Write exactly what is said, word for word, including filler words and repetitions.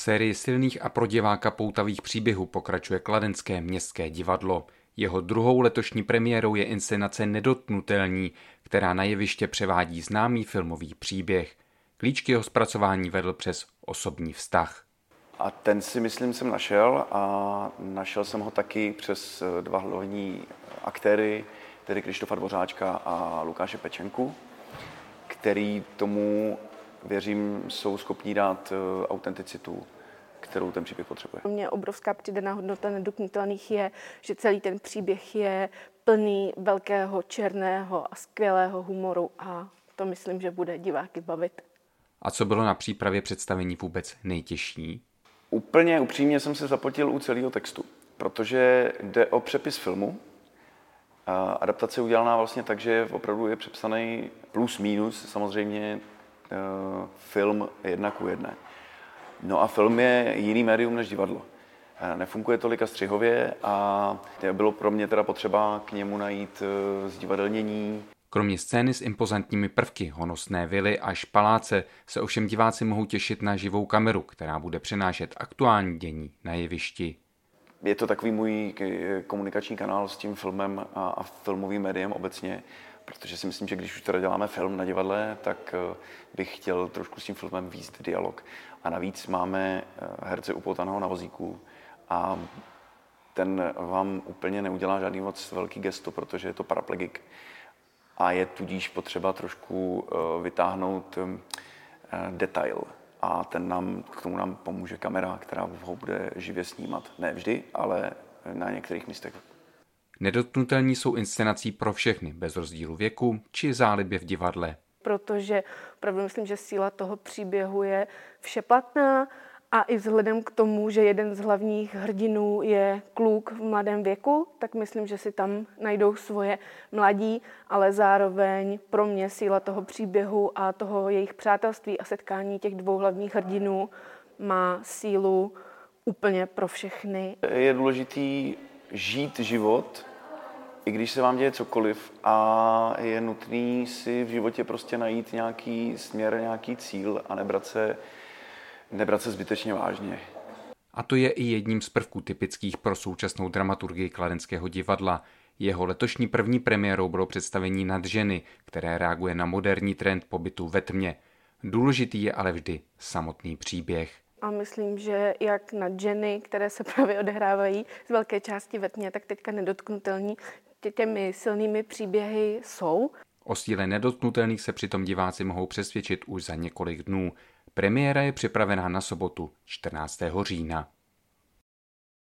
sérii silných a pro diváka poutavých příběhů pokračuje kladenské Městské divadlo. Jeho druhou letošní premiérou je inscenace Nedotknutelní, která na jeviště převádí známý filmový příběh. Klíč k jeho zpracování vedl přes osobní vztah. A ten si myslím jsem našel a našel jsem ho taky přes dva hlavní aktéry, tedy Krištofa Dvořáčka a Lukáše Pečenku, který tomu, věřím, jsou schopní dát autenticitu, kterou ten příběh potřebuje. Pro mě obrovská přidaná hodnota Nedotknutelných je, že celý ten příběh je plný velkého, černého a skvělého humoru a to myslím, že bude diváky bavit. A co bylo na přípravě představení vůbec nejtěžší? Úplně upřímně jsem se zapotil u celého textu, protože jde o přepis filmu. Adaptace je udělaná vlastně tak, že opravdu je přepsaný plus minus samozřejmě film jedna ku jedné. No a film je jiný médium než divadlo. Nefunguje tolika střihově a bylo pro mě teda potřeba k němu najít zdivadelnění. Kromě scény s impozantními prvky, honosné vily až paláce se ovšem diváci mohou těšit na živou kameru, která bude přenášet aktuální dění na jevišti. Je to takový můj komunikační kanál s tím filmem a filmovým médiem obecně, protože si myslím, že když už teda děláme film na divadle, tak bych chtěl trošku s tím filmem vést dialog. A navíc máme herce upoutaného na vozíku a ten vám úplně neudělá žádný moc velký gesto, protože je to paraplegik. A je tudíž potřeba trošku vytáhnout detail. A ten nám, k tomu nám pomůže kamera, která ho bude živě snímat. Ne vždy, ale na některých místech. Nedotknutelní jsou inscenací pro všechny, bez rozdílu věku či záliby v divadle. Protože opravdu myslím, že síla toho příběhu je všeplatná a i vzhledem k tomu, že jeden z hlavních hrdinů je kluk v mladém věku, tak myslím, že si tam najdou svoje mladí, ale zároveň pro mě síla toho příběhu a toho jejich přátelství a setkání těch dvou hlavních hrdinů má sílu úplně pro všechny. Je důležitý žít život, i když se vám děje cokoliv a je nutný si v životě prostě najít nějaký směr, nějaký cíl a nebrat se, nebrat se zbytečně vážně. A to je i jedním z prvků typických pro současnou dramaturgii kladenského divadla. Jeho letošní první premiérou bylo představení Nad ženy, které reaguje na moderní trend pobytu ve tmě. Důležitý je ale vždy samotný příběh. A myslím, že jak Nad ženy, které se právě odehrávají z velké části ve tmě, tak teďka Nedotknutelní, těmi silnými příběhy jsou. O síle Nedotknutelných se přitom diváci mohou přesvědčit už za několik dnů. Premiéra je připravená na sobotu čtrnáctého října.